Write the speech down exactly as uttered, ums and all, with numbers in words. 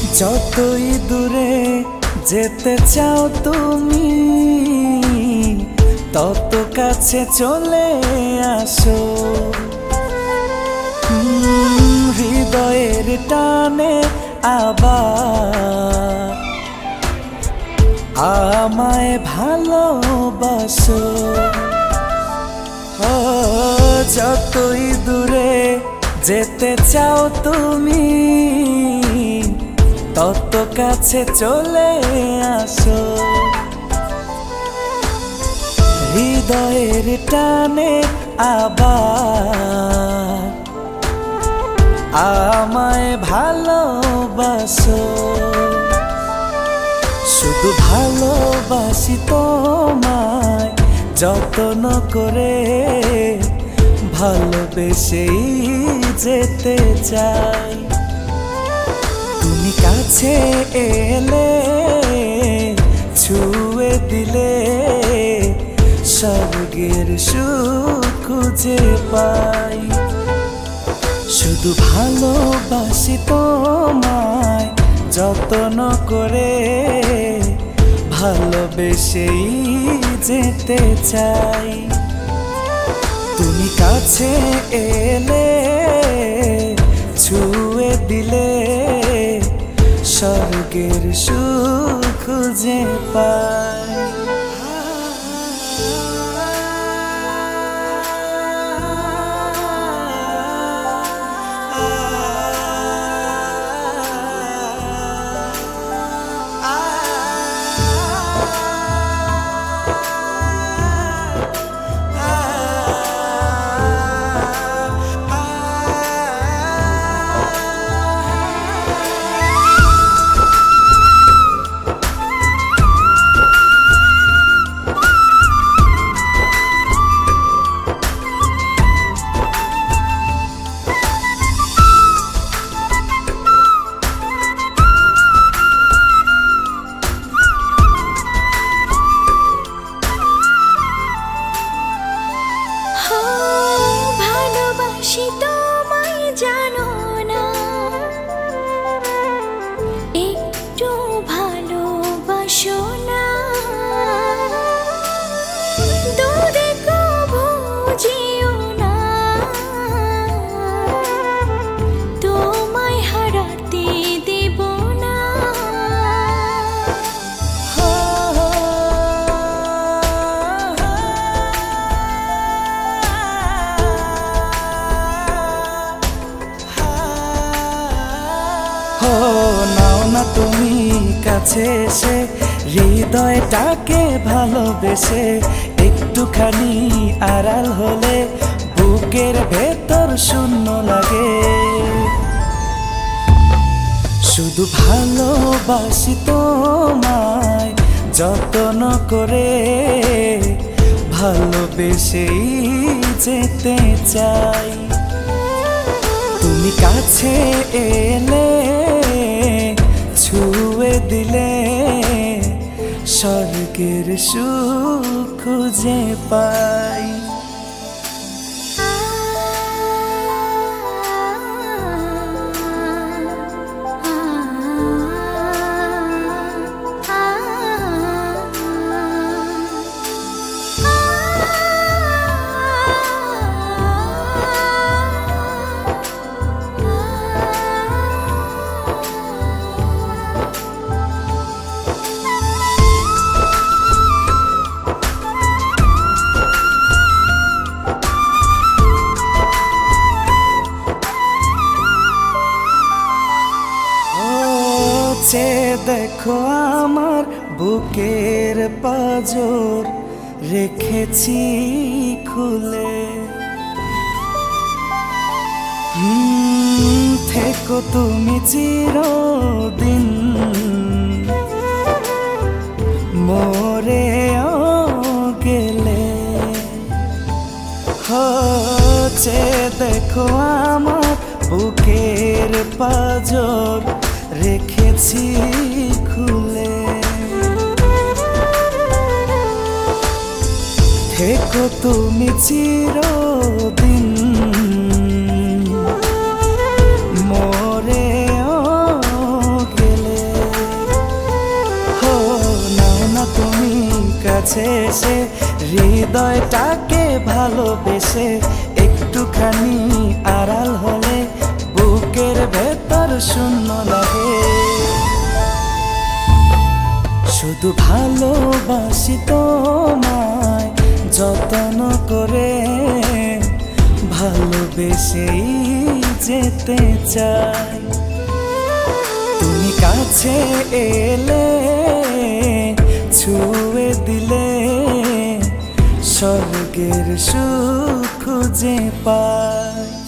যতই দূরে যেতে চাও তুমি, তত কাছে চলে আসো। হৃদয়ের টানে আবার আমায় ভালোবাসো। ও যতই দূরে যেতে চাও তুমি, তত কাছে চলে আসো। হৃদয়ের টানে আবার আমায় ভালোবাসো। শুধু ভালোবাসি তোমায় যত্ন করে, ভালোবেসেই যেতে চাই। তুমি কাছে এলে ছুঁয়ে দিলে স্বর্গের সুখ খুঁজে পাই। শুধু ভালোবাসি তোমায় যত্ন করে, ভালোবেসেই যেতে চাই। তুমি কাছে এলে ছুঁয়ে দিলে স্বর্গের সুখ খুঁজে পাই। ভালোবাসি তোমায় জানো না, একটু ভালোবাসো না। দূরে কভু যেও না, তোমায় হারাতে দেব না। ও নাও না তুমি কাছে এসে, হৃদয়টাকে ভালোবেসে। একটুখানি আড়াল হলে বুকের ভেতর শূন্য লাগে। শুধু ভালোবাসি তোমায় যত্ন করে, ভালোবেসেই যেতে চাই। তুমি কাছে এলে ছুঁয়ে দিলে স্বর্গের সুখ খুঁজে পাই। চেয়ে দেখো আমার বুকের পাঁজর, রেখেছি খুলে। হুম থেকো তুমি চিরদিন মরেও গেলে। চেয়ে দেখো আমার বুকের পাঁজর, রেখেছি খুলে। থেকো তুমি চিরদিন মরেও গেলে। কাছে এসে হৃদয়টাকে ভালোবেসে একটুখানি আড়াল হলে বুকের ভেতর শূন্য লাগে। শুধু ভালোবাসি তোমায় যত্ন করে, ভালোবেসেই যেতে চাই। তুমি কাছে এলে ছুঁয়ে দিলে স্বর্গের সুখ খুঁজে পাই।